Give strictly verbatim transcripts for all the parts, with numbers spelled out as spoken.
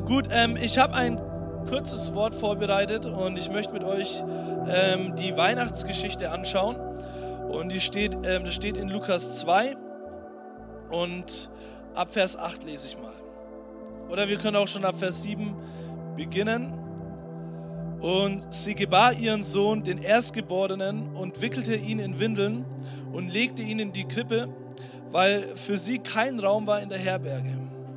Gut, ähm, ich habe ein kurzes Wort vorbereitet und ich möchte mit euch ähm, die Weihnachtsgeschichte anschauen. Und die steht, ähm, das steht in Lukas zwei und ab Vers acht lese ich mal. Oder wir können auch schon ab Vers sieben beginnen. Und sie gebar ihren Sohn, den Erstgeborenen, und wickelte ihn in Windeln und legte ihn in die Krippe, weil für sie kein Raum war in der Herberge.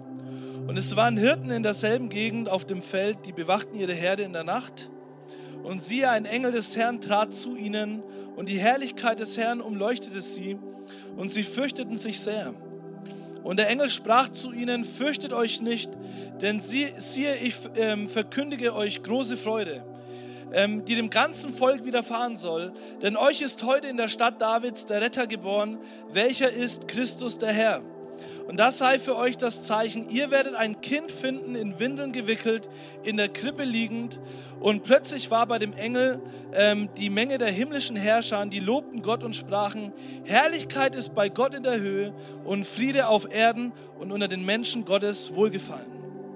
Und es waren Hirten in derselben Gegend auf dem Feld, die bewachten ihre Herde in der Nacht. Und siehe, ein Engel des Herrn trat zu ihnen, und die Herrlichkeit des Herrn umleuchtete sie, und sie fürchteten sich sehr. Und der Engel sprach zu ihnen: Fürchtet euch nicht, denn sie, siehe, ich ähm, verkündige euch große Freude, ähm, die dem ganzen Volk widerfahren soll. Denn euch ist heute in der Stadt Davids der Retter geboren, welcher ist Christus der Herr. Und das sei für euch das Zeichen: Ihr werdet ein Kind finden, in Windeln gewickelt, in der Krippe liegend. Und plötzlich war bei dem Engel ähm, die Menge der himmlischen Herrscher, die lobten Gott und sprachen: Herrlichkeit ist bei Gott in der Höhe und Friede auf Erden und unter den Menschen Gottes Wohlgefallen.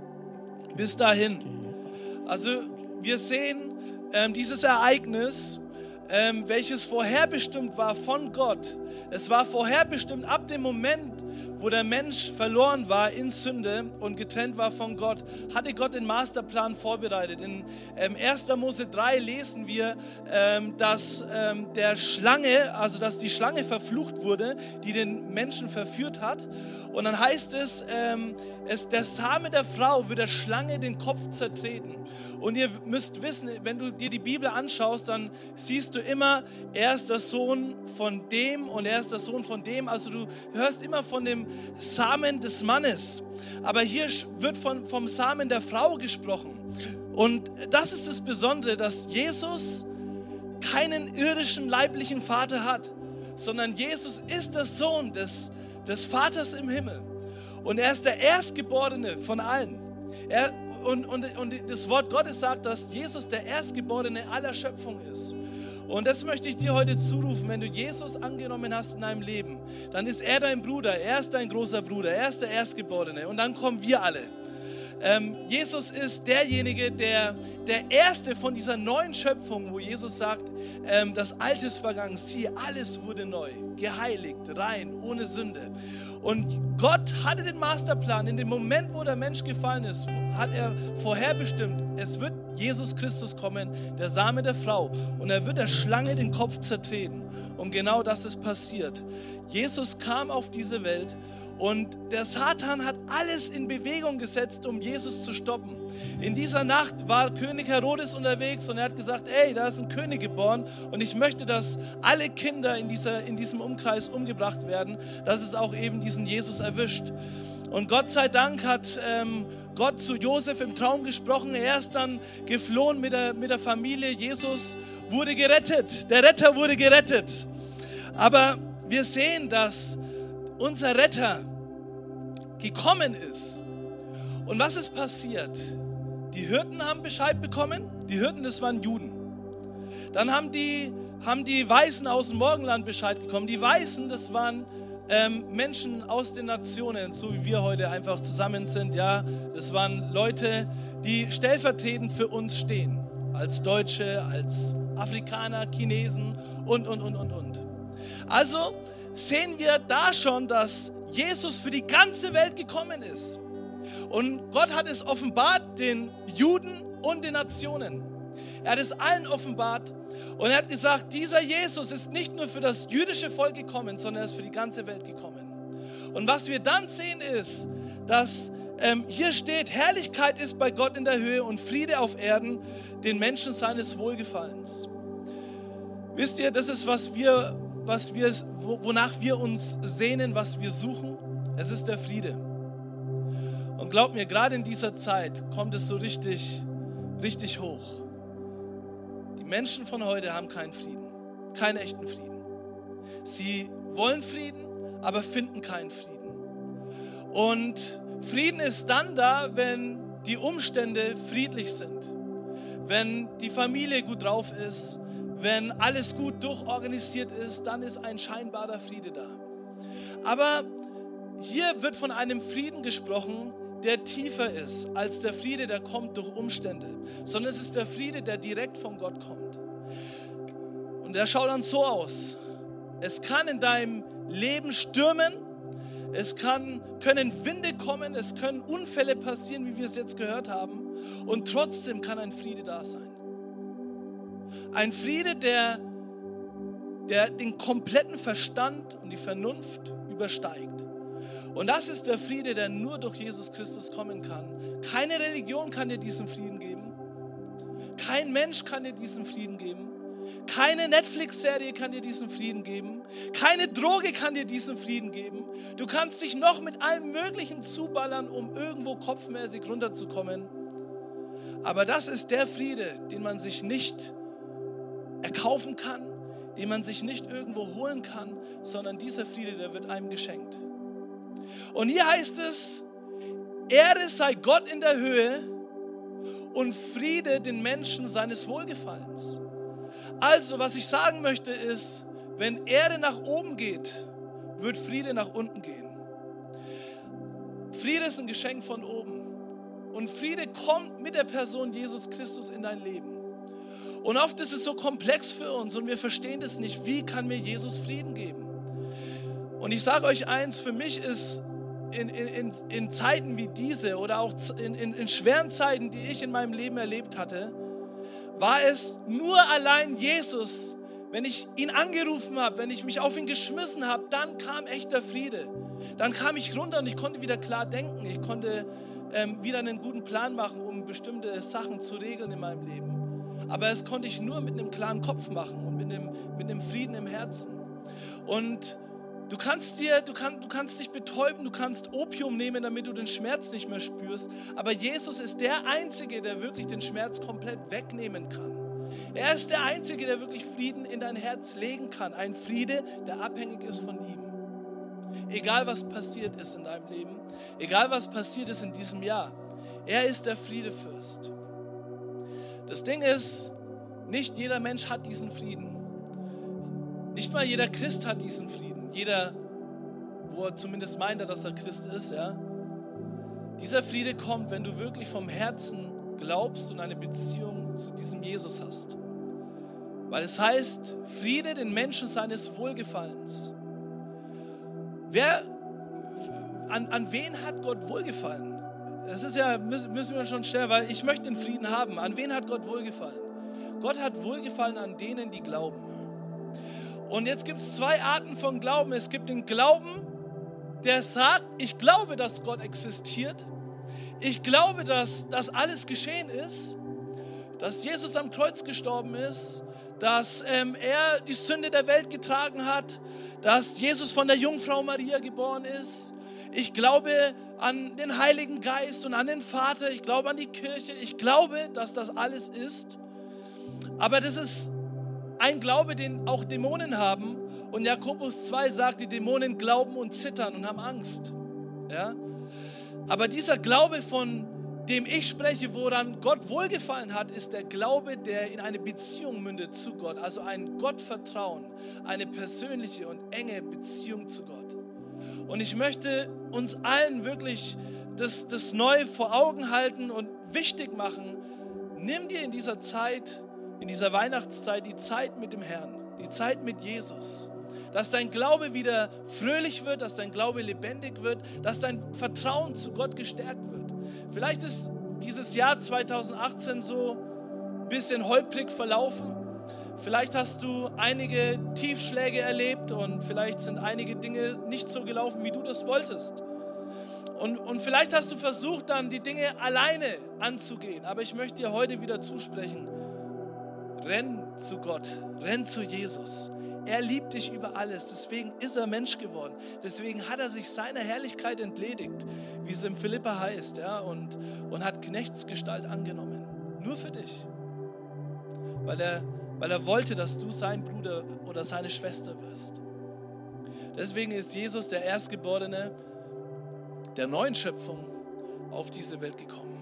Bis dahin. Also wir sehen ähm, dieses Ereignis, ähm, welches vorherbestimmt war von Gott. Es war vorherbestimmt ab dem Moment, wo der Mensch verloren war in Sünde und getrennt war von Gott, hatte Gott den Masterplan vorbereitet. In ähm, erster Mose drei lesen wir, ähm, dass ähm, der Schlange, also dass die Schlange verflucht wurde, die den Menschen verführt hat. Und dann heißt es, ähm, es, der Same der Frau wird der Schlange den Kopf zertreten. Und ihr müsst wissen, wenn du dir die Bibel anschaust, dann siehst du immer, er ist der Sohn von dem und er ist der Sohn von dem. Also du hörst immer von dem Samen des Mannes. Aber hier wird von, vom Samen der Frau gesprochen. Und das ist das Besondere, dass Jesus keinen irdischen leiblichen Vater hat, sondern Jesus ist der Sohn des, des Vaters im Himmel. Und er ist der Erstgeborene von allen. Er, und, und, und das Wort Gottes sagt, dass Jesus der Erstgeborene aller Schöpfung ist. Und das möchte ich dir heute zurufen: Wenn du Jesus angenommen hast in deinem Leben, dann ist er dein Bruder, er ist dein großer Bruder, er ist der Erstgeborene und dann kommen wir alle. Ähm, Jesus ist derjenige, der der Erste von dieser neuen Schöpfung, wo Jesus sagt, ähm, das Alte ist vergangen, siehe, alles wurde neu, geheiligt, rein, ohne Sünde. Und Gott hatte den Masterplan. In dem Moment, wo der Mensch gefallen ist, hat er vorherbestimmt, es wird Jesus Christus kommen, der Same der Frau, und er wird der Schlange den Kopf zertreten. Und genau das ist passiert. Jesus kam auf diese Welt. Und der Satan hat alles in Bewegung gesetzt, um Jesus zu stoppen. In dieser Nacht war König Herodes unterwegs und er hat gesagt, ey, da ist ein König geboren und ich möchte, dass alle Kinder in, dieser, in diesem Umkreis umgebracht werden, dass es auch eben diesen Jesus erwischt. Und Gott sei Dank hat ähm, Gott zu Josef im Traum gesprochen. Er ist dann geflohen mit der, mit der Familie. Jesus wurde gerettet. Der Retter wurde gerettet. Aber wir sehen, dass unser Retter gekommen ist. Und was ist passiert? Die Hirten haben Bescheid bekommen. Die Hirten, das waren Juden. Dann haben die, haben die Weißen aus dem Morgenland Bescheid bekommen. Die Weißen, das waren ähm, Menschen aus den Nationen, so wie wir heute einfach zusammen sind. Ja, das waren Leute, die stellvertretend für uns stehen. Als Deutsche, als Afrikaner, Chinesen und, und, und, und, und. Also sehen wir da schon, dass Jesus für die ganze Welt gekommen ist. Und Gott hat es offenbart den Juden und den Nationen. Er hat es allen offenbart und er hat gesagt, dieser Jesus ist nicht nur für das jüdische Volk gekommen, sondern er ist für die ganze Welt gekommen. Und was wir dann sehen ist, dass ähm, hier steht, Herrlichkeit ist bei Gott in der Höhe und Friede auf Erden, den Menschen seines Wohlgefallens. Wisst ihr, das ist, was wir was wir, wonach wir uns sehnen, was wir suchen, es ist der Friede. Und glaub mir, gerade in dieser Zeit kommt es so richtig, richtig hoch. Die Menschen von heute haben keinen Frieden, keinen echten Frieden. Sie wollen Frieden, aber finden keinen Frieden. Und Frieden ist dann da, wenn die Umstände friedlich sind, wenn die Familie gut drauf ist, wenn alles gut durchorganisiert ist, dann ist ein scheinbarer Friede da. Aber hier wird von einem Frieden gesprochen, der tiefer ist als der Friede, der kommt durch Umstände, sondern es ist der Friede, der direkt von Gott kommt. Und der schaut dann so aus. Es kann in deinem Leben stürmen, es kann, können Winde kommen, es können Unfälle passieren, wie wir es jetzt gehört haben. Und trotzdem kann ein Friede da sein. Ein Friede, der, der den kompletten Verstand und die Vernunft übersteigt. Und das ist der Friede, der nur durch Jesus Christus kommen kann. Keine Religion kann dir diesen Frieden geben. Kein Mensch kann dir diesen Frieden geben. Keine Netflix-Serie kann dir diesen Frieden geben. Keine Droge kann dir diesen Frieden geben. Du kannst dich noch mit allem Möglichen zuballern, um irgendwo kopfmäßig runterzukommen. Aber das ist der Friede, den man sich nicht erkaufen kann, den man sich nicht irgendwo holen kann, sondern dieser Friede, der wird einem geschenkt. Und hier heißt es, Ehre sei Gott in der Höhe und Friede den Menschen seines Wohlgefallens. Also, was ich sagen möchte ist, wenn Ehre nach oben geht, wird Friede nach unten gehen. Friede ist ein Geschenk von oben. Und Friede kommt mit der Person Jesus Christus in dein Leben. Und oft ist es so komplex für uns und wir verstehen das nicht. Wie kann mir Jesus Frieden geben? Und ich sage euch eins, für mich ist in, in, in Zeiten wie diese oder auch in, in, in schweren Zeiten, die ich in meinem Leben erlebt hatte, war es nur allein Jesus. Wenn ich ihn angerufen habe, wenn ich mich auf ihn geschmissen habe, dann kam echter Friede. Dann kam ich runter und ich konnte wieder klar denken. Ich konnte ähm, wieder einen guten Plan machen, um bestimmte Sachen zu regeln in meinem Leben. Aber das konnte ich nur mit einem klaren Kopf machen und mit einem, mit einem Frieden im Herzen. Und du kannst, dir, du, kann, du kannst dich betäuben, du kannst Opium nehmen, damit du den Schmerz nicht mehr spürst. Aber Jesus ist der Einzige, der wirklich den Schmerz komplett wegnehmen kann. Er ist der Einzige, der wirklich Frieden in dein Herz legen kann. Ein Friede, der abhängig ist von ihm. Egal, was passiert ist in deinem Leben, egal, was passiert ist in diesem Jahr, er ist der Friedefürst. Das Ding ist, nicht jeder Mensch hat diesen Frieden. Nicht mal jeder Christ hat diesen Frieden. Jeder, wo er zumindest meint, dass er Christ ist, ja. Dieser Friede kommt, wenn du wirklich vom Herzen glaubst und eine Beziehung zu diesem Jesus hast. Weil es heißt, Friede den Menschen seines Wohlgefallens. Wer, an, an wen hat Gott Wohlgefallen? Das ist ja, müssen wir schon stellen, weil ich möchte den Frieden haben. An wen hat Gott Wohlgefallen? Gott hat Wohlgefallen an denen, die glauben. Und jetzt gibt es zwei Arten von Glauben. Es gibt den Glauben, der sagt, ich glaube, dass Gott existiert. Ich glaube, dass das alles geschehen ist, dass Jesus am Kreuz gestorben ist, dass ähm, er die Sünde der Welt getragen hat, dass Jesus von der Jungfrau Maria geboren ist. Ich glaube an den Heiligen Geist und an den Vater. Ich glaube an die Kirche. Ich glaube, dass das alles ist. Aber das ist ein Glaube, den auch Dämonen haben. Und Jakobus zwei sagt, die Dämonen glauben und zittern und haben Angst. Ja? Aber dieser Glaube, von dem ich spreche, woran Gott wohlgefallen hat, ist der Glaube, der in eine Beziehung mündet zu Gott. Also ein Gottvertrauen, eine persönliche und enge Beziehung zu Gott. Und ich möchte uns allen wirklich das, das neu vor Augen halten und wichtig machen. Nimm dir in dieser Zeit, in dieser Weihnachtszeit die Zeit mit dem Herrn, die Zeit mit Jesus. Dass dein Glaube wieder fröhlich wird, dass dein Glaube lebendig wird, dass dein Vertrauen zu Gott gestärkt wird. Vielleicht ist dieses Jahr zweitausendachtzehn so ein bisschen holprig verlaufen. Vielleicht hast du einige Tiefschläge erlebt und vielleicht sind einige Dinge nicht so gelaufen, wie du das wolltest. Und, und vielleicht hast du versucht, dann die Dinge alleine anzugehen. Aber ich möchte dir heute wieder zusprechen, renn zu Gott, renn zu Jesus. Er liebt dich über alles, deswegen ist er Mensch geworden. Deswegen hat er sich seiner Herrlichkeit entledigt, wie es im Philipper heißt, ja, und, und hat Knechtsgestalt angenommen. Nur für dich. Weil er, weil er wollte, dass du sein Bruder oder seine Schwester wirst. Deswegen ist Jesus, der Erstgeborene der neuen Schöpfung, auf diese Welt gekommen.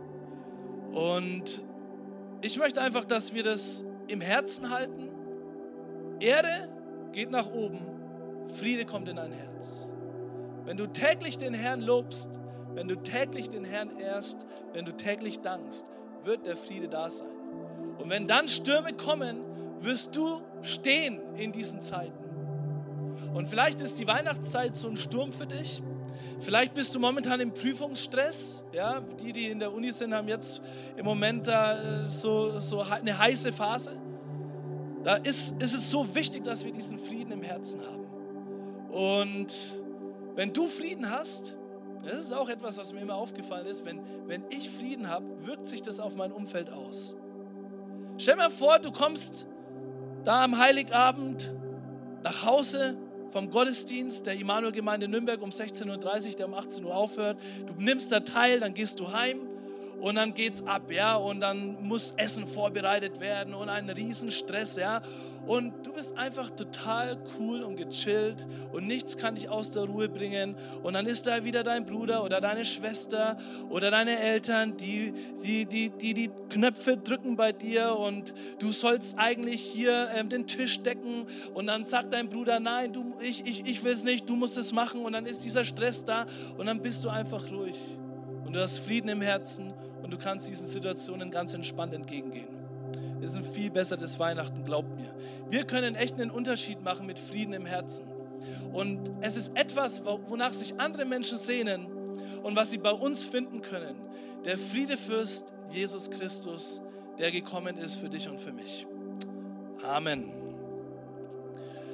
Und ich möchte einfach, dass wir das im Herzen halten. Ehre geht nach oben, Friede kommt in dein Herz. Wenn du täglich den Herrn lobst, wenn du täglich den Herrn ehrst, wenn du täglich dankst, wird der Friede da sein. Und wenn dann Stürme kommen, wirst du stehen in diesen Zeiten. Und vielleicht ist die Weihnachtszeit so ein Sturm für dich. Vielleicht bist du momentan im Prüfungsstress. Ja, die, die in der Uni sind, haben jetzt im Moment da so, so eine heiße Phase. Da ist, ist es so wichtig, dass wir diesen Frieden im Herzen haben. Und wenn du Frieden hast, das ist auch etwas, was mir immer aufgefallen ist, wenn, wenn ich Frieden habe, wirkt sich das auf mein Umfeld aus. Stell dir mal vor, du kommst da am Heiligabend nach Hause vom Gottesdienst der Immanuel-Gemeinde Nürnberg um sechzehn Uhr dreißig, der um achtzehn Uhr aufhört. Du nimmst da teil, dann gehst du heim und dann geht's ab, ja, und dann muss Essen vorbereitet werden und ein Riesenstress, ja. Und du bist einfach total cool und gechillt und nichts kann dich aus der Ruhe bringen. Und dann ist da wieder dein Bruder oder deine Schwester oder deine Eltern, die die, die, die, die Knöpfe drücken bei dir und du sollst eigentlich hier ähm, den Tisch decken. Und dann sagt dein Bruder, nein, du, ich, ich, ich will es nicht, du musst es machen. Und dann ist dieser Stress da und dann bist du einfach ruhig. Und du hast Frieden im Herzen und du kannst diesen Situationen ganz entspannt entgegengehen. Es ist ein viel besseres Weihnachten, glaubt mir. Wir können echt einen Unterschied machen mit Frieden im Herzen. Und es ist etwas, wonach sich andere Menschen sehnen und was sie bei uns finden können. Der Friedefürst Jesus Christus, der gekommen ist für dich und für mich. Amen.